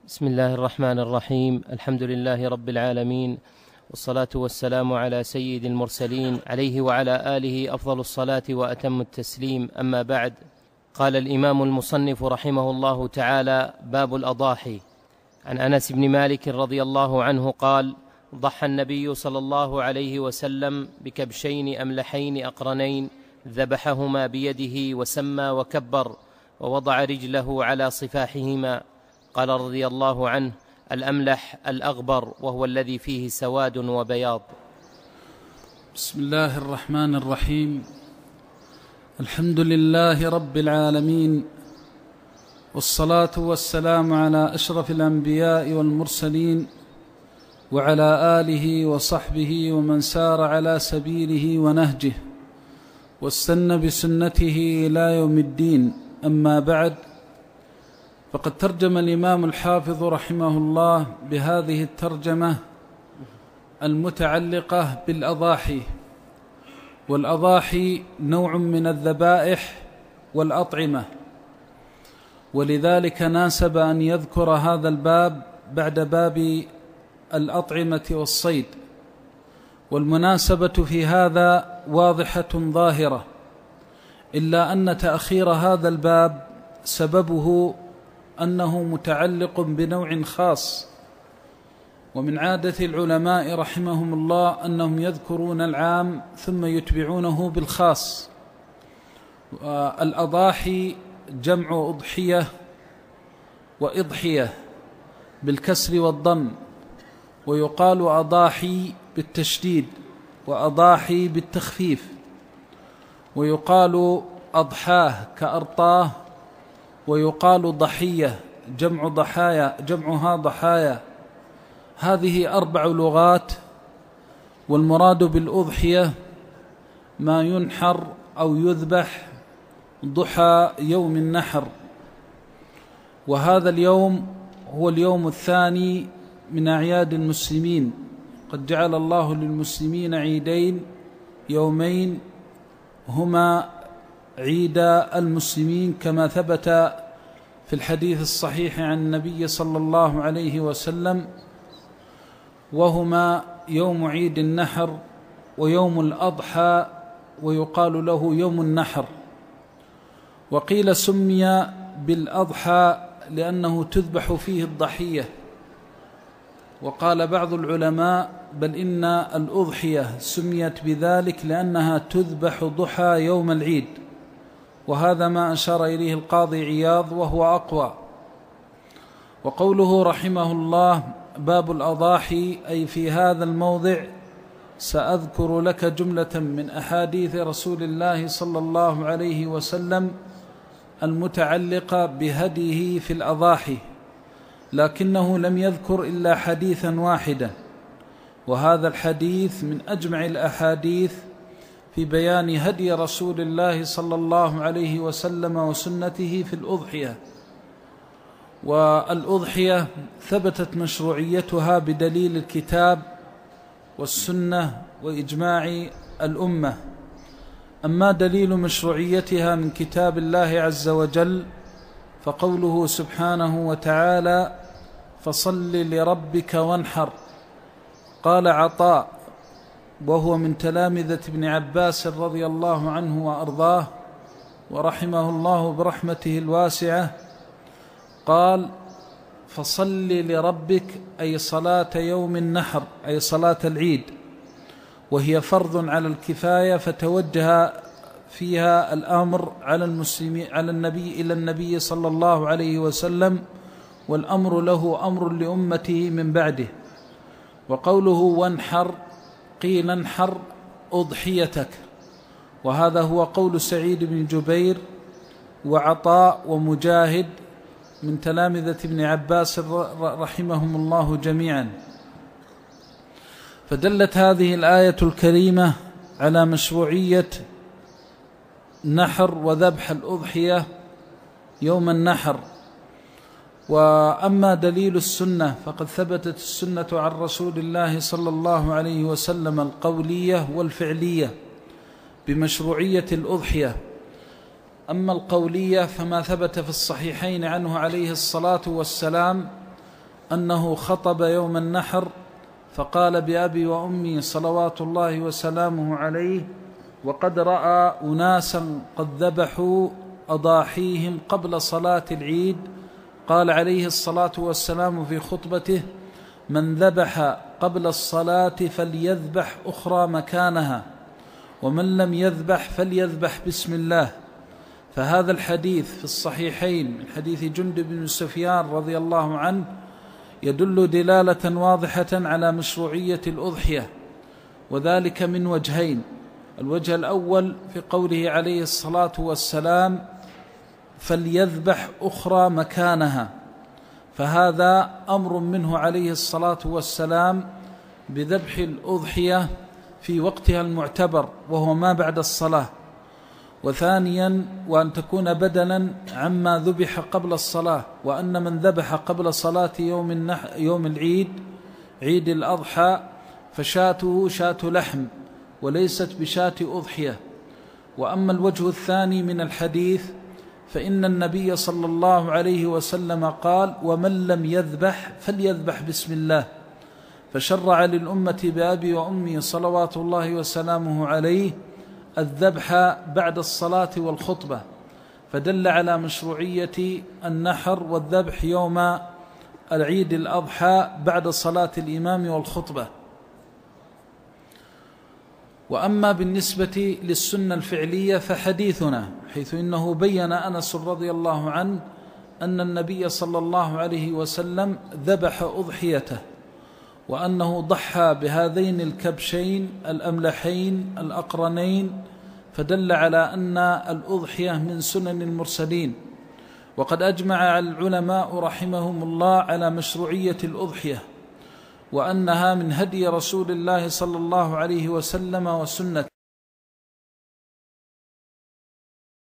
بسم الله الرحمن الرحيم. الحمد لله رب العالمين، والصلاة والسلام على سيد المرسلين عليه وعلى آله أفضل الصلاة وأتم التسليم. أما بعد، قال الإمام المصنف رحمه الله تعالى: باب الأضاحي. عن أنس بن مالك رضي الله عنه قال: ضحى النبي صلى الله عليه وسلم بكبشين أملحين أقرنين، ذبحهما بيده وسمى وكبر، ووضع رجله على صفاحهما. قال رضي الله عنه: الأملح الأغبر، وهو الذي فيه سواد وبياض. بسم الله الرحمن الرحيم. الحمد لله رب العالمين، والصلاة والسلام على أشرف الأنبياء والمرسلين، وعلى آله وصحبه ومن سار على سبيله ونهجه واستنى بسنته إلى يوم الدين. أما بعد، فقد ترجم الإمام الحافظ رحمه الله بهذه الترجمة المتعلقة بالأضاحي. والأضاحي نوع من الذبائح والأطعمة، ولذلك ناسب أن يذكر هذا الباب بعد باب الأطعمة والصيد. والمناسبة في هذا واضحة ظاهرة، إلا أن تأخير هذا الباب سببه أنه متعلق بنوع خاص. ومن عادة العلماء رحمهم الله أنهم يذكرون العام ثم يتبعونه بالخاص. الأضاحي جمع أضحية وإضحية بالكسر والضم، ويقال أضاحي بالتشديد وأضاحي بالتخفيف، ويقال أضحاه كأرطاه، ويقال ضحية جمع ضحايا جمعها ضحايا. هذه 4 لغات. والمراد بالأضحية ما ينحر أو يذبح ضحى يوم النحر، وهذا اليوم هو اليوم الثاني من أعياد المسلمين. قد جعل الله للمسلمين عيدين، يومين هما عيد المسلمين كما ثبت في الحديث الصحيح عن النبي صلى الله عليه وسلم، وهما يوم عيد النحر ويوم الأضحى، ويقال له يوم النحر. وقيل سمي بالأضحى لأنه تذبح فيه الضحية. وقال بعض العلماء: بل إن الأضحية سميت بذلك لأنها تذبح ضحى يوم العيد. وهذا ما أشار إليه القاضي عياض وهو أقوى. وقوله رحمه الله باب الأضاحي، أي في هذا الموضع سأذكر لك جملة من أحاديث رسول الله صلى الله عليه وسلم المتعلقة بهديه في الأضاحي، لكنه لم يذكر إلا حديثا واحدا، وهذا الحديث من أجمع الأحاديث في بيان هدي رسول الله صلى الله عليه وسلم وسنته في الأضحية. والأضحية ثبتت مشروعيتها بدليل الكتاب والسنة وإجماع الأمة. أما دليل مشروعيتها من كتاب الله عز وجل فقوله سبحانه وتعالى: فصل لربك وانحر. قال عطاء، وهو من تلامذة ابن عباس رضي الله عنه وأرضاه ورحمه الله برحمته الواسعة، قال: فصل لربك، أي صلاة يوم النحر، أي صلاة العيد، وهي فرض على الكفاية، فتوجه فيها الأمر على المسلمين إلى النبي صلى الله عليه وسلم، والأمر له أمر لأمته من بعده. وقوله وانحر، قيل انحر أضحيتك، وهذا هو قول سعيد بن جبير وعطاء ومجاهد من تلامذة ابن عباس رحمهم الله جميعا. فدلت هذه الآية الكريمة على مشروعية نحر وذبح الأضحية يوم النحر. وأما دليل السنة فقد ثبتت السنة عن رسول الله صلى الله عليه وسلم القولية والفعلية بمشروعية الأضحية. أما القولية فما ثبت في الصحيحين عنه عليه الصلاة والسلام أنه خطب يوم النحر فقال: بأبي وأمي صلوات الله وسلامه عليه، وقد رأى أناسا قد ذبحوا أضاحيهم قبل صلاة العيد، قال عليه الصلاة والسلام في خطبته: من ذبح قبل الصلاة فليذبح أخرى مكانها، ومن لم يذبح فليذبح بسم الله. فهذا الحديث في الصحيحين من حديث جندب بن سفيان رضي الله عنه يدل دلالة واضحة على مشروعية الأضحية، وذلك من وجهين. الوجه الأول في قوله عليه الصلاة والسلام: فليذبح أخرى مكانها، فهذا أمر منه عليه الصلاة والسلام بذبح الأضحية في وقتها المعتبر وهو ما بعد الصلاة. وثانيا وأن تكون بدلا عما ذبح قبل الصلاة، وأن من ذبح قبل صلاة يوم العيد عيد الأضحى فشاته شاة لحم وليست بشاة أضحية. وأما الوجه الثاني من الحديث فإن النبي صلى الله عليه وسلم قال: ومن لم يذبح فليذبح بسم الله، فشرع للأمة بأبي وأمي صلوات الله وسلامه عليه الذبح بعد الصلاة والخطبة، فدل على مشروعية النحر والذبح يوم العيد الأضحى بعد صلاة الإمام والخطبة. وأما بالنسبة للسنة الفعلية فحديثنا، حيث إنه بين أنس رضي الله عنه أن النبي صلى الله عليه وسلم ذبح أضحيته، وأنه ضحى بهذين الكبشين الأملحين الأقرنين، فدل على أن الأضحية من سنن المرسلين. وقد أجمع العلماء رحمهم الله على مشروعية الأضحية، وأنها من هدي رسول الله صلى الله عليه وسلم وسنته،